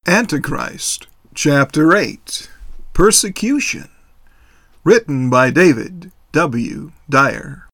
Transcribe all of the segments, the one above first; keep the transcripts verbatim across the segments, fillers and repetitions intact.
Antichrist, Chapter eight, Persecution, written by David W. Dyer.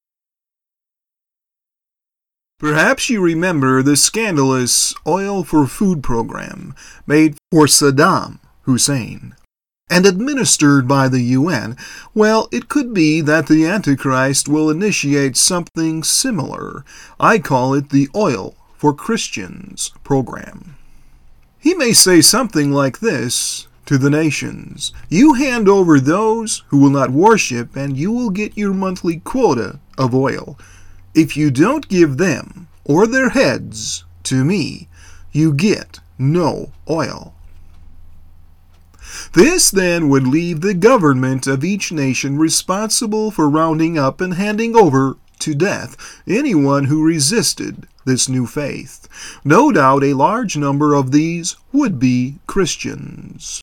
Perhaps you remember the scandalous Oil for Food program made for Saddam Hussein and administered by the U N. Well, it could be that the Antichrist will initiate something similar. I call it the Oil for Christians program. He may say something like this to the nations: you hand over those who will not worship, and you will get your monthly quota of oil. If you don't give them or their heads to me, you get no oil. This then would leave the government of each nation responsible for rounding up and handing over to death anyone who resisted this new faith. No doubt a large number of these would be Christians.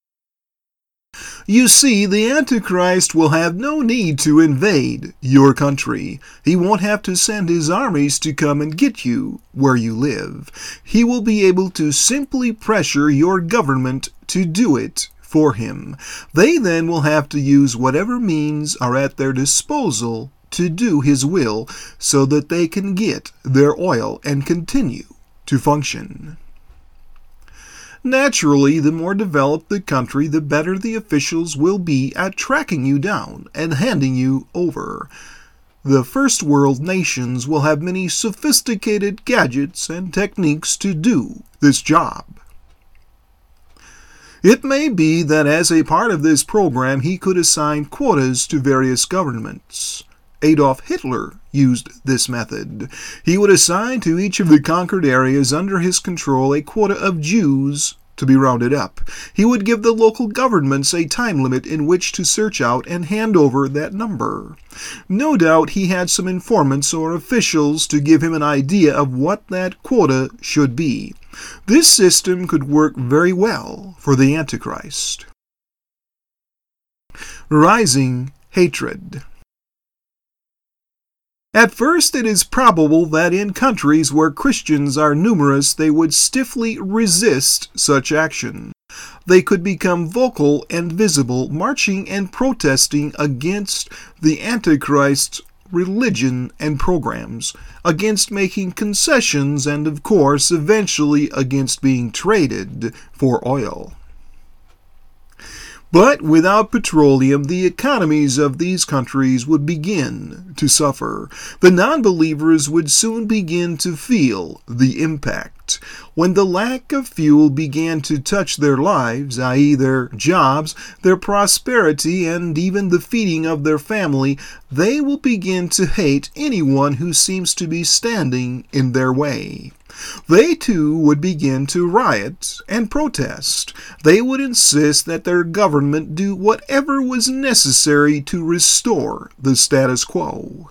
You see, the Antichrist will have no need to invade your country. He won't have to send his armies to come and get you where you live. He will be able to simply pressure your government to do it for him. They then will have to use whatever means are at their disposal to do his will, so that they can get their oil and continue to function. Naturally, the more developed the country, the better the officials will be at tracking you down and handing you over. The first world nations will have many sophisticated gadgets and techniques to do this job. It may be that as a part of this program he could assign quotas to various governments. Adolf Hitler used this method. He would assign to each of the conquered areas under his control a quota of Jews to be rounded up. He would give the local governments a time limit in which to search out and hand over that number. No doubt he had some informants or officials to give him an idea of what that quota should be. This system could work very well for the Antichrist. Rising hatred. At first, it is probable that in countries where Christians are numerous, they would stiffly resist such action. They could become vocal and visible, marching and protesting against the Antichrist's religion and programs, against making concessions, and of course, eventually against being traded for oil. But without petroleum, the economies of these countries would begin to suffer. The non-believers would soon begin to feel the impact. When the lack of fuel began to touch their lives, that is their jobs, their prosperity, and even the feeding of their family, they will begin to hate anyone who seems to be standing in their way. They too would begin to riot and protest. They would insist that their government do whatever was necessary to restore the status quo.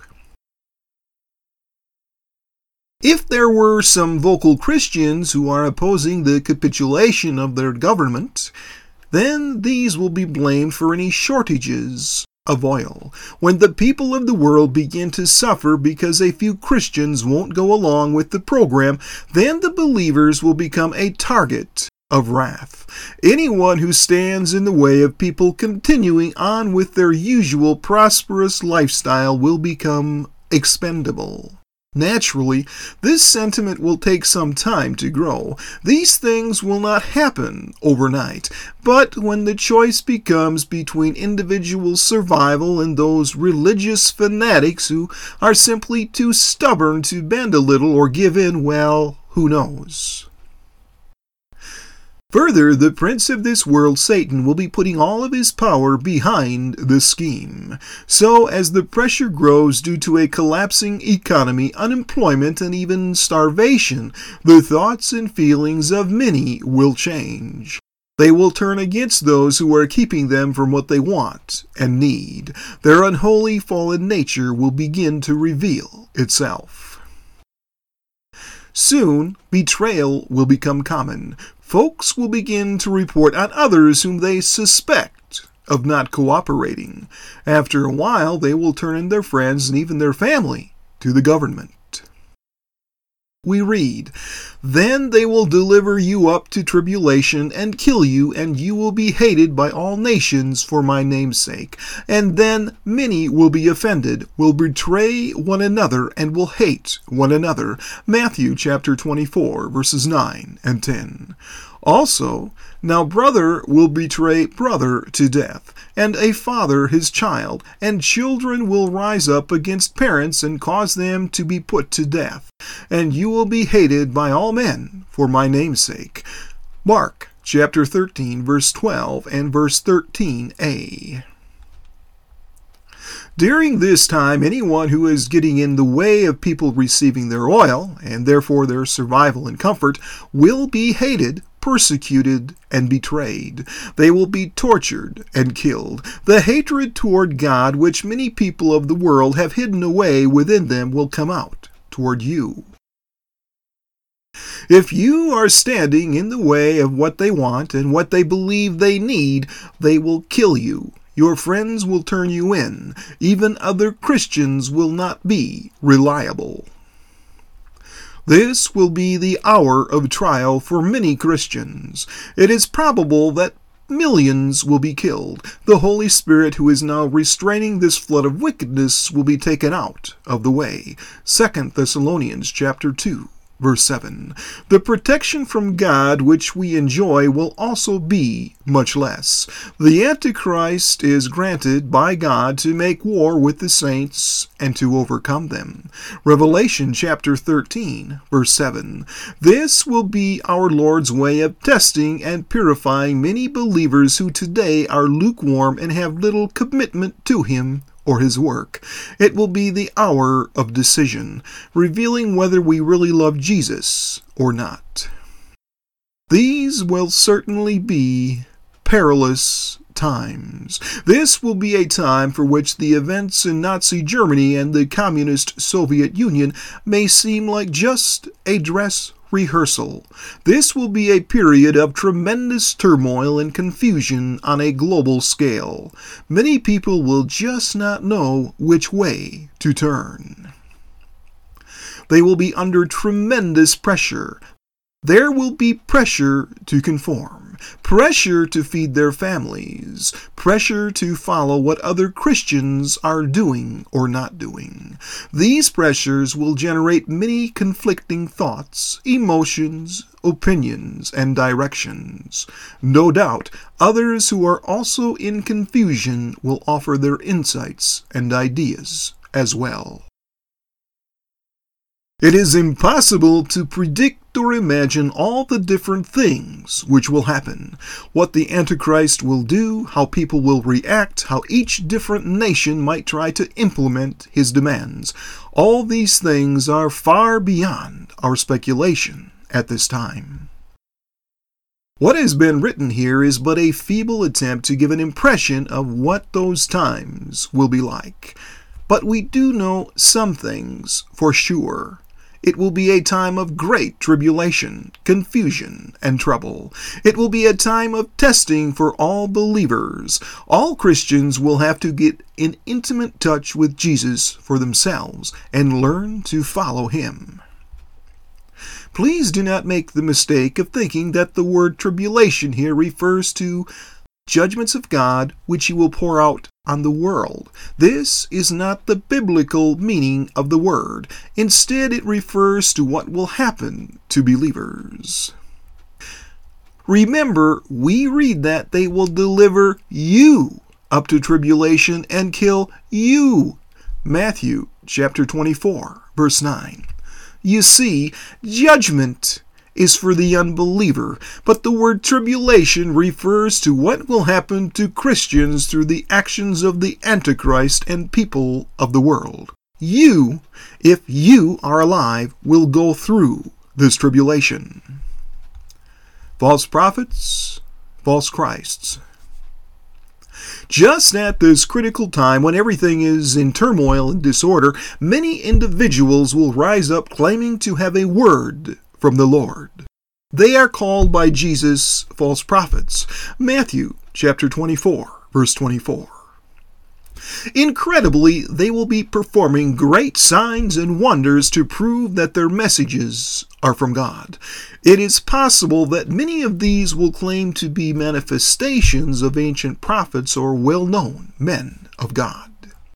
If there were some vocal Christians who are opposing the capitulation of their government, then these will be blamed for any shortages of oil. When the people of the world begin to suffer because a few Christians won't go along with the program, then the believers will become a target of wrath. Anyone who stands in the way of people continuing on with their usual prosperous lifestyle will become expendable. Naturally, this sentiment will take some time to grow. These things will not happen overnight, but when the choice becomes between individual survival and those religious fanatics who are simply too stubborn to bend a little or give in, well, who knows? Further, the prince of this world, Satan, will be putting all of his power behind the scheme. So, as the pressure grows due to a collapsing economy, unemployment, and even starvation, the thoughts and feelings of many will change. They will turn against those who are keeping them from what they want and need. Their unholy fallen nature will begin to reveal itself. Soon, betrayal will become common. Folks will begin to report on others whom they suspect of not cooperating. After a while, they will turn in their friends and even their family to the government. we read, "Then they will deliver you up to tribulation and kill you, and you will be hated by all nations for my name's sake. And then many will be offended, will betray one another, and will hate one another." Matthew chapter twenty-four, verses nine and ten. Also, "Now brother will betray brother to death, and a father his child, and children will rise up against parents and cause them to be put to death. And you will be hated by all men for my name's sake." Mark chapter thirteen, verse twelve and verse thirteen a. During this time, anyone who is getting in the way of people receiving their oil, and therefore their survival and comfort, will be hated, persecuted, and betrayed. They will be tortured and killed. The hatred toward God, which many people of the world have hidden away within them, will come out toward you. If you are standing in the way of what they want and what they believe they need, they will kill you. Your friends will turn you in. Even other Christians will not be reliable. This will be the hour of trial for many Christians. It is probable that millions will be killed. The Holy Spirit, who is now restraining this flood of wickedness, will be taken out of the way. Second Thessalonians chapter two. Verse seven. The protection from God which we enjoy will also be much less. The Antichrist is granted by God to make war with the saints and to overcome them. Revelation chapter thirteen, verse seven. This will be our Lord's way of testing and purifying many believers who today are lukewarm and have little commitment to Him or His work. It will be the hour of decision, revealing whether we really love Jesus or not. These will certainly be perilous times. This will be a time for which the events in Nazi Germany and the Communist Soviet Union may seem like just a dress rehearsal. This will be a period of tremendous turmoil and confusion on a global scale. Many people will just not know which way to turn. They will be under tremendous pressure. There will be pressure to conform, pressure to feed their families, pressure to follow what other Christians are doing or not doing. These pressures will generate many conflicting thoughts, emotions, opinions, and directions. No doubt, others who are also in confusion will offer their insights and ideas as well. It is impossible to predict or imagine all the different things which will happen, what the Antichrist will do, how people will react, how each different nation might try to implement his demands. All these things are far beyond our speculation at this time. What has been written here is but a feeble attempt to give an impression of what those times will be like. But we do know some things for sure. It will be a time of great tribulation, confusion, and trouble. It will be a time of testing for all believers. All Christians will have to get in intimate touch with Jesus for themselves and learn to follow Him. Please do not make the mistake of thinking that the word tribulation here refers to judgments of God which He will pour out on the world. This is not the biblical meaning of the word. Instead, it refers to what will happen to believers. Remember, we read that they will deliver you up to tribulation and kill you. Matthew chapter twenty-four, verse nine. You see, judgment is for the unbeliever, but the word tribulation refers to what will happen to Christians through the actions of the Antichrist and people of the world. You, if you are alive, will go through this tribulation. False prophets, false Christs. Just at this critical time when everything is in turmoil and disorder, many individuals will rise up claiming to have a word from the Lord. They are called by Jesus false prophets. Matthew chapter twenty-four, verse twenty-four. Incredibly, they will be performing great signs and wonders to prove that their messages are from God. It is possible that many of these will claim to be manifestations of ancient prophets or well-known men of God.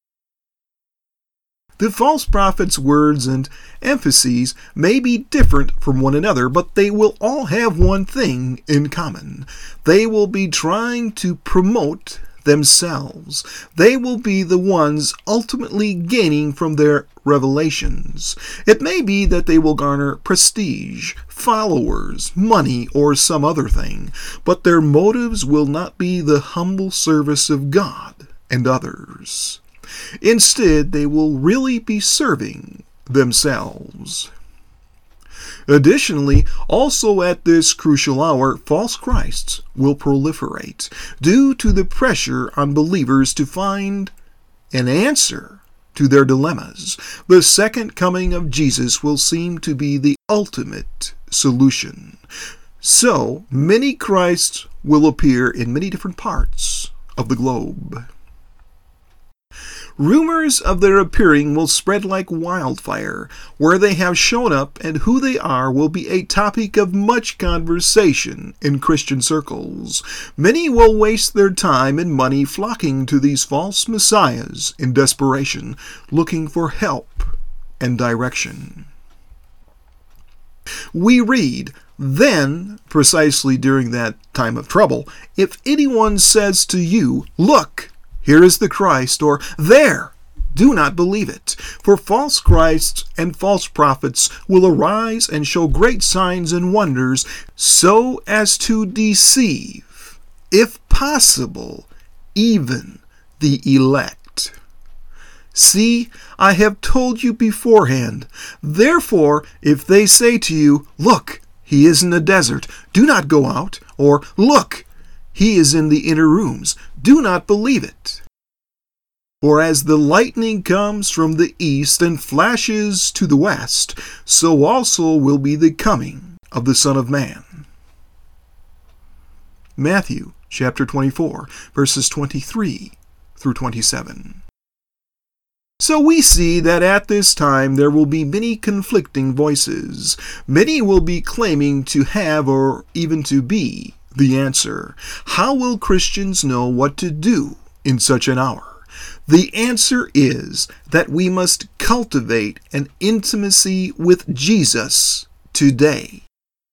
The false prophets' words and emphases may be different from one another, but they will all have one thing in common. They will be trying to promote themselves. They will be the ones ultimately gaining from their revelations. It may be that they will garner prestige, followers, money, or some other thing, but their motives will not be the humble service of God and others. Instead, they will really be serving themselves. Additionally, also at this crucial hour, false Christs will proliferate due to the pressure on believers to find an answer to their dilemmas. The second coming of Jesus will seem to be the ultimate solution. So, many Christs will appear in many different parts of the globe. Rumors of their appearing will spread like wildfire. Where they have shown up and who they are will be a topic of much conversation in Christian circles. Many will waste their time and money flocking to these false messiahs in desperation, looking for help and direction. We read, "Then, precisely during that time of trouble, if anyone says to you, 'Look, here is the Christ,' or 'There,' do not believe it. For false Christs and false prophets will arise and show great signs and wonders, so as to deceive, if possible, even the elect. See, I have told you beforehand. Therefore, if they say to you, 'Look, he is in the desert,' do not go out, or 'Look, he is in the inner rooms,' do not believe it. For as the lightning comes from the east and flashes to the west, so also will be the coming of the Son of Man." Matthew chapter twenty-four, verses twenty-three through twenty-seven. So we see that at this time there will be many conflicting voices. Many will be claiming to have or even to be the answer. How will Christians know what to do in such an hour? The answer is that we must cultivate an intimacy with Jesus today.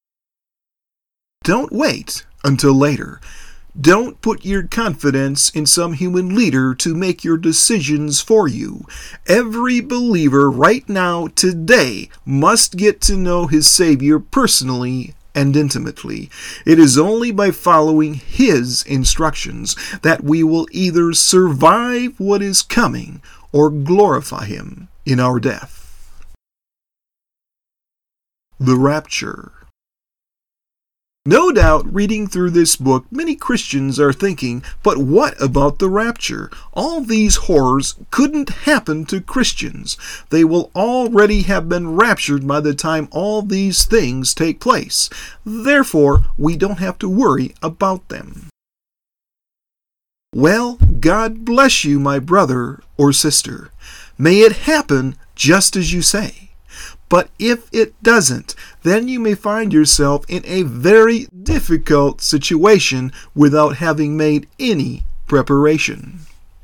Don't wait until later. Don't put your confidence in some human leader to make your decisions for you. Every believer right now, today, must get to know his Savior personally and intimately. It is only by following His instructions that we will either survive what is coming or glorify Him in our death. The Rapture. No doubt, reading through this book, many Christians are thinking, but what about the rapture? All these horrors couldn't happen to Christians. They will already have been raptured by the time all these things take place. Therefore, we don't have to worry about them. Well, God bless you, my brother or sister. May it happen just as you say. But if it doesn't, then you may find yourself in a very difficult situation without having made any preparation.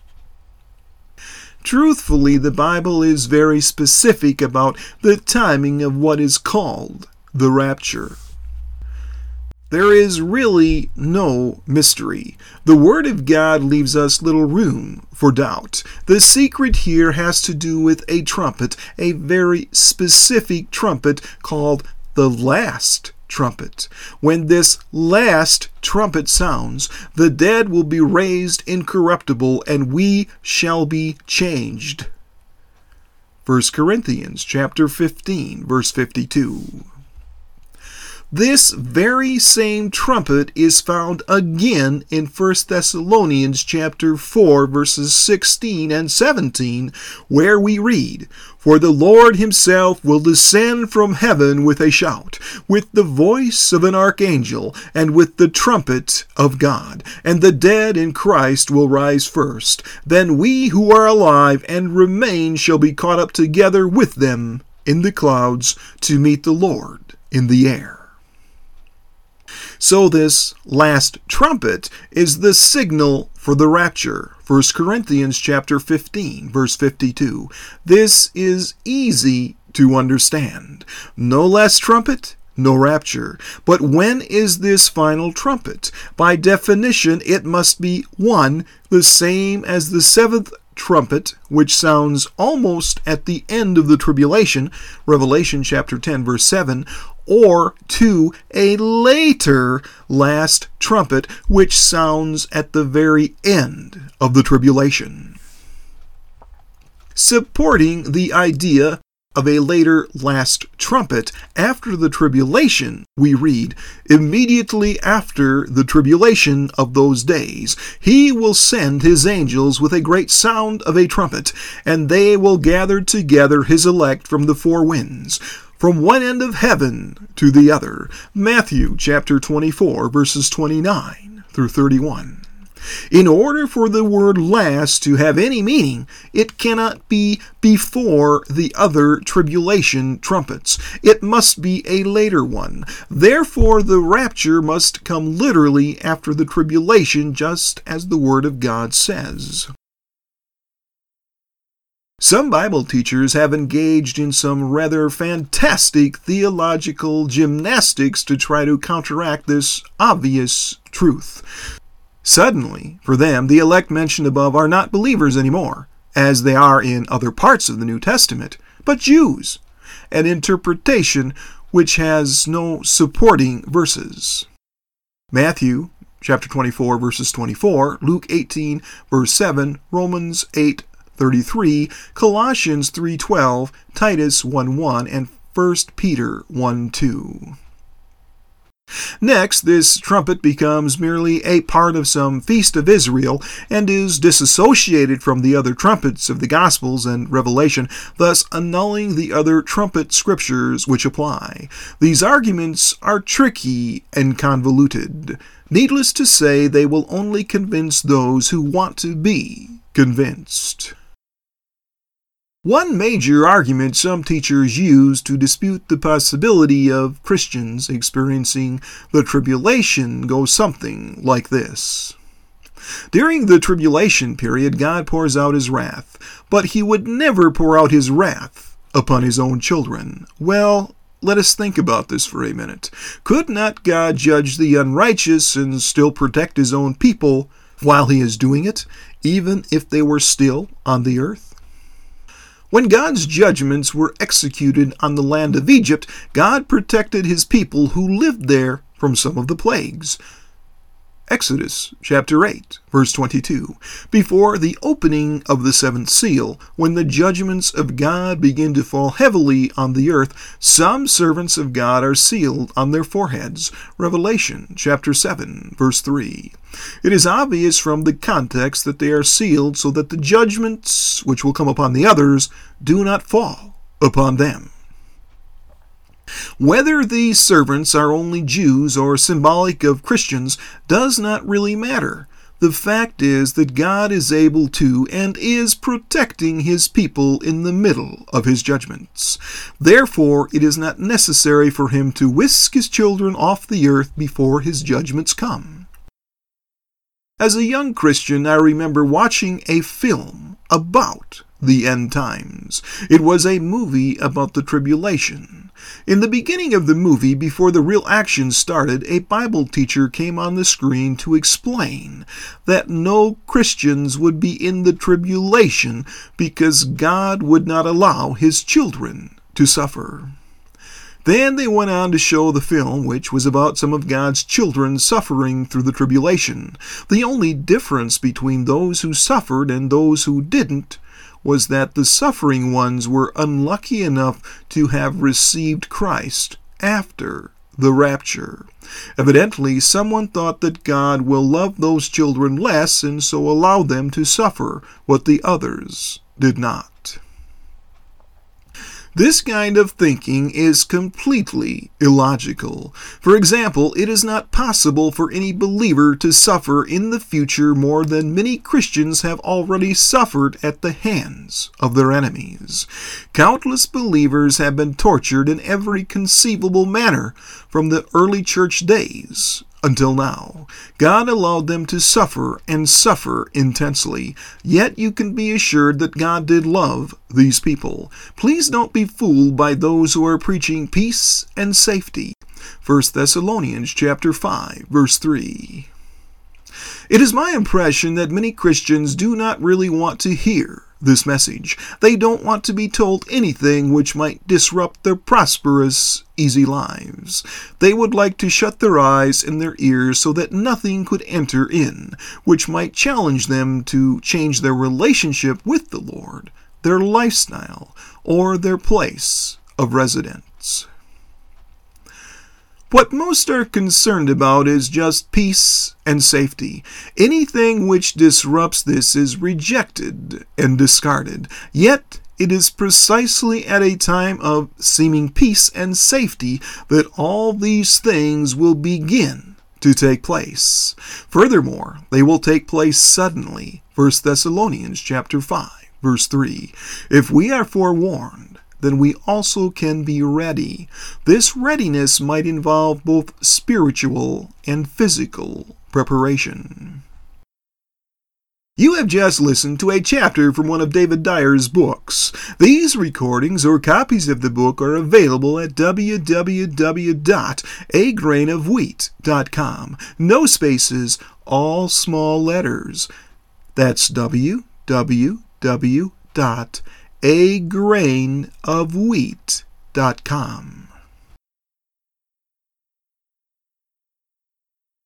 Truthfully, the Bible is very specific about the timing of what is called the rapture. There is really no mystery. The Word of God leaves us little room for doubt. The secret here has to do with a trumpet, a very specific trumpet called the last trumpet. When this last trumpet sounds, the dead will be raised incorruptible, and we shall be changed. First Corinthians chapter fifteen, verse fifty-two. This very same trumpet is found again in First Thessalonians chapter four, verses sixteen and seventeen, where we read, "For the Lord himself will descend from heaven with a shout, with the voice of an archangel, and with the trumpet of God. And the dead in Christ will rise first. Then we who are alive and remain shall be caught up together with them in the clouds to meet the Lord in the air." So this last trumpet is the signal for the rapture. First Corinthians chapter fifteen, verse fifty-two. This is easy to understand. No less trumpet, no rapture. But when is this final trumpet? By definition, it must be one, the same as the seventh trumpet, which sounds almost at the end of the tribulation, Revelation chapter ten, verse seven, or two, a later last trumpet, which sounds at the very end of the tribulation. Supporting the idea of a later last trumpet after the tribulation, we read, "Immediately after the tribulation of those days, he will send his angels with a great sound of a trumpet, and they will gather together his elect from the four winds, from one end of heaven to the other." Matthew chapter twenty-four, verses twenty-nine through thirty-one. In order for the word last to have any meaning, it cannot be before the other tribulation trumpets. It must be a later one. Therefore, the rapture must come literally after the tribulation, just as the Word of God says. Some Bible teachers have engaged in some rather fantastic theological gymnastics to try to counteract this obvious truth. Suddenly, for them, the elect mentioned above are not believers anymore, as they are in other parts of the New Testament, but Jews, an interpretation which has no supporting verses. Matthew chapter twenty-four, verses twenty-four, Luke eighteen, verse seven, Romans eight, thirty-three, Colossians three twelve, Titus one one, and First Peter one two. Next, this trumpet becomes merely a part of some feast of Israel and is disassociated from the other trumpets of the Gospels and Revelation, thus annulling the other trumpet scriptures which apply. These arguments are tricky and convoluted. Needless to say, they will only convince those who want to be convinced. One major argument some teachers use to dispute the possibility of Christians experiencing the tribulation goes something like this. During the tribulation period, God pours out his wrath, but he would never pour out his wrath upon his own children. Well, let us think about this for a minute. Could not God judge the unrighteous and still protect his own people while he is doing it, even if they were still on the earth? When God's judgments were executed on the land of Egypt, God protected his people who lived there from some of the plagues. Exodus chapter eight, verse twenty-two. Before the opening of the seventh seal, when the judgments of God begin to fall heavily on the earth, some servants of God are sealed on their foreheads. Revelation chapter seven, verse three. It is obvious from the context that they are sealed so that the judgments which will come upon the others do not fall upon them. Whether these servants are only Jews or symbolic of Christians does not really matter. The fact is that God is able to and is protecting his people in the middle of his judgments. Therefore, it is not necessary for him to whisk his children off the earth before his judgments come. As a young Christian, I remember watching a film about the end times. It was a movie about the tribulation. In the beginning of the movie, before the real action started, a Bible teacher came on the screen to explain that no Christians would be in the tribulation because God would not allow his children to suffer. Then they went on to show the film, which was about some of God's children suffering through the tribulation. The only difference between those who suffered and those who didn't was that the suffering ones were unlucky enough to have received Christ after the rapture. Evidently, someone thought that God will love those children less and so allow them to suffer what the others did not. This kind of thinking is completely illogical. For example, it is not possible for any believer to suffer in the future more than many Christians have already suffered at the hands of their enemies. Countless believers have been tortured in every conceivable manner from the early church days until now. God allowed them to suffer and suffer intensely. Yet you can be assured that God did love these people. Please don't be fooled by those who are preaching peace and safety. First Thessalonians chapter five, verse three. It is my impression that many Christians do not really want to hear this message. They don't want to be told anything which might disrupt their prosperous, easy lives. They would like to shut their eyes and their ears so that nothing could enter in, which might challenge them to change their relationship with the Lord, their lifestyle, or their place of residence. What most are concerned about is just peace and safety. Anything which disrupts this is rejected and discarded. Yet it is precisely at a time of seeming peace and safety that all these things will begin to take place. Furthermore, they will take place suddenly. First Thessalonians chapter five, verse three. If we are forewarned, then we also can be ready. This readiness might involve both spiritual and physical preparation. You have just listened to a chapter from one of David Dyer's books. These recordings or copies of the book are available at w w w dot a grain of wheat dot com. No spaces, all small letters. That's w w w dot a grain of wheat dot com.